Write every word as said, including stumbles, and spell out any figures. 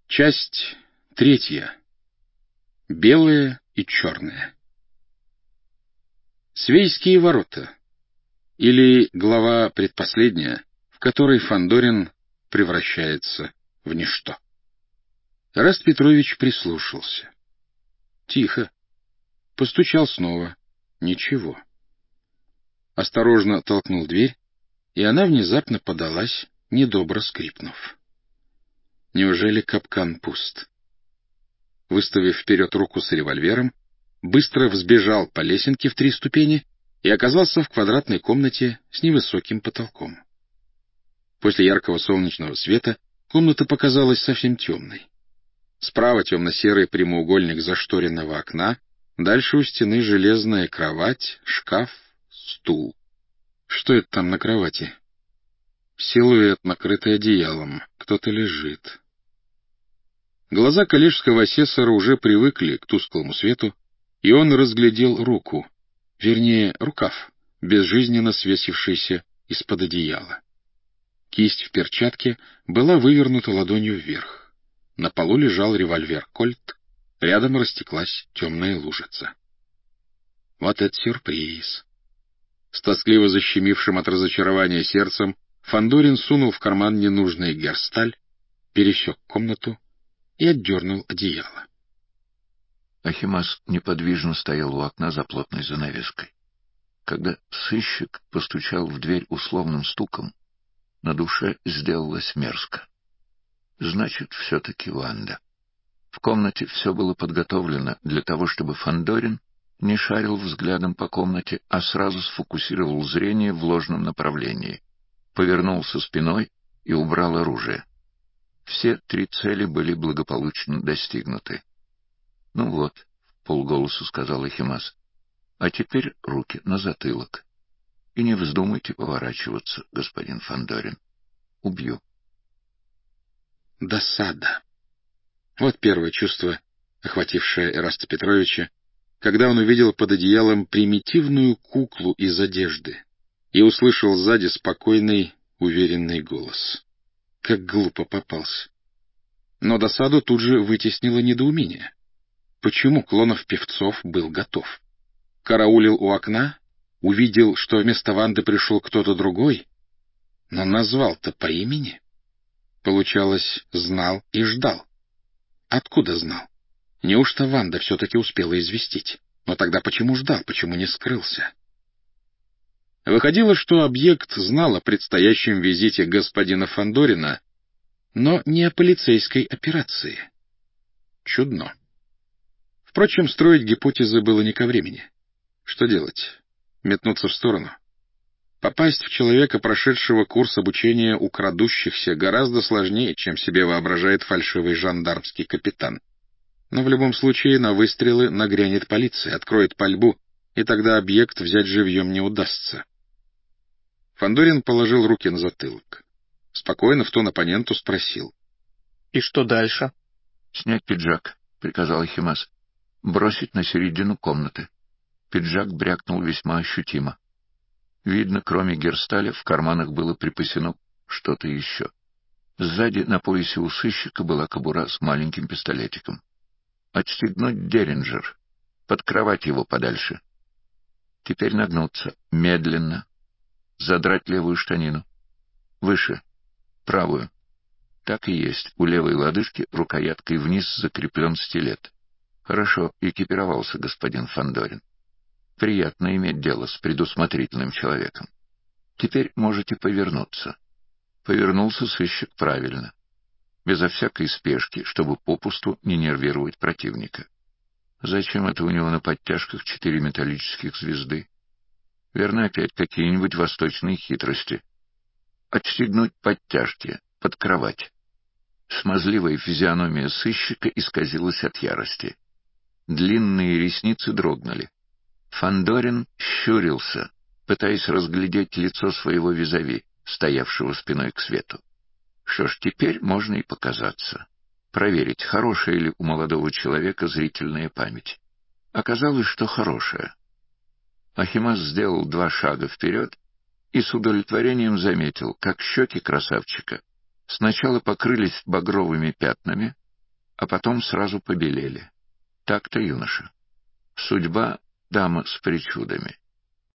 Часть третья. Белое и черное. Свейские ворота, или глава предпоследняя, в которой Фандорин превращается в ничто. Эраст Петрович прислушался. Тихо. Постучал снова. Ничего. Осторожно толкнул дверь, и она внезапно подалась, недобро скрипнув. Неужели капкан пуст? Выставив вперед руку с револьвером, быстро взбежал по лесенке в три ступени и оказался в квадратной комнате с невысоким потолком. После яркого солнечного света комната показалась совсем темной. Справа темно-серый прямоугольник зашторенного окна, дальше у стены железная кровать, шкаф, стул. Что это там на кровати? Силуэт, накрытый одеялом. Кто-то лежит. Глаза коллежского асессора уже привыкли к тусклому свету, и он разглядел руку, вернее, рукав, безжизненно свесившийся из-под одеяла. Кисть в перчатке была вывернута ладонью вверх. На полу лежал револьвер «Кольт», рядом растеклась темная лужица. Вот это сюрприз! С тоскливо защемившим от разочарования сердцем Фандорин сунул в карман ненужный герсталь, пересек комнату и отдернул одеяло. Ахимас неподвижно стоял у окна за плотной занавеской. Когда сыщик постучал в дверь условным стуком, на душе сделалось мерзко. Значит, все-таки Ванда. В комнате все было подготовлено для того, чтобы Фандорин не шарил взглядом по комнате, а сразу сфокусировал зрение в ложном направлении, повернулся спиной и убрал оружие. Все три цели были благополучно достигнуты. — Ну вот, — вполголоса сказал Ахимас, — а теперь руки на затылок. И не вздумайте поворачиваться, господин Фандорин. Убью. Досада. Вот первое чувство, охватившее Эраста Петровича, когда он увидел под одеялом примитивную куклу из одежды и услышал сзади спокойный, уверенный голос. Как глупо попался. Но досаду тут же вытеснило недоумение. Почему Клонов-Певцов был готов? Караулил у окна, увидел, что вместо Ванды пришел кто-то другой, но назвал-то по имени. Получалось, знал и ждал. Откуда знал? Неужто Ванда все-таки успела известить? Но тогда почему ждал, почему не скрылся? Выходило, что объект знал о предстоящем визите господина Фандорина, но не о полицейской операции. Чудно. Впрочем, строить гипотезы было не ко времени. Что делать? Метнуться в сторону? Попасть в человека, прошедшего курс обучения у крадущихся, гораздо сложнее, чем себе воображает фальшивый жандармский капитан. Но в любом случае на выстрелы нагрянет полиция, откроет пальбу, и тогда объект взять живьем не удастся. Фандорин положил руки на затылок. Спокойно в тон оппоненту спросил. — И что дальше? — Снять пиджак, — приказал Ахимас. — Бросить на середину комнаты. Пиджак брякнул весьма ощутимо. Видно, кроме герсталя, в карманах было припасено что-то еще. Сзади на поясе у сыщика была кобура с маленьким пистолетиком. Отстегнуть Деринджер, под кровать его подальше. Теперь нагнуться, медленно, задрать левую штанину. Выше, правую. Так и есть, у левой лодыжки рукояткой вниз закреплен стилет. Хорошо экипировался господин Фандорин. Приятно иметь дело с предусмотрительным человеком. Теперь можете повернуться. Повернулся сыщик правильно, безо всякой спешки, чтобы попусту не нервировать противника. Зачем это у него на подтяжках четыре металлических звезды? Верно, опять какие-нибудь восточные хитрости. Отстегнуть подтяжки, под кровать. Смазливая физиономия сыщика исказилась от ярости. Длинные ресницы дрогнули. Фандорин щурился, пытаясь разглядеть лицо своего визави, стоявшего спиной к свету. Что ж, теперь можно и показаться. Проверить, хорошая ли у молодого человека зрительная память. Оказалось, что хорошая. Ахимас сделал два шага вперед и с удовлетворением заметил, как щеки красавчика сначала покрылись багровыми пятнами, а потом сразу побелели. Так-то, юноша. Судьба — дама с причудами.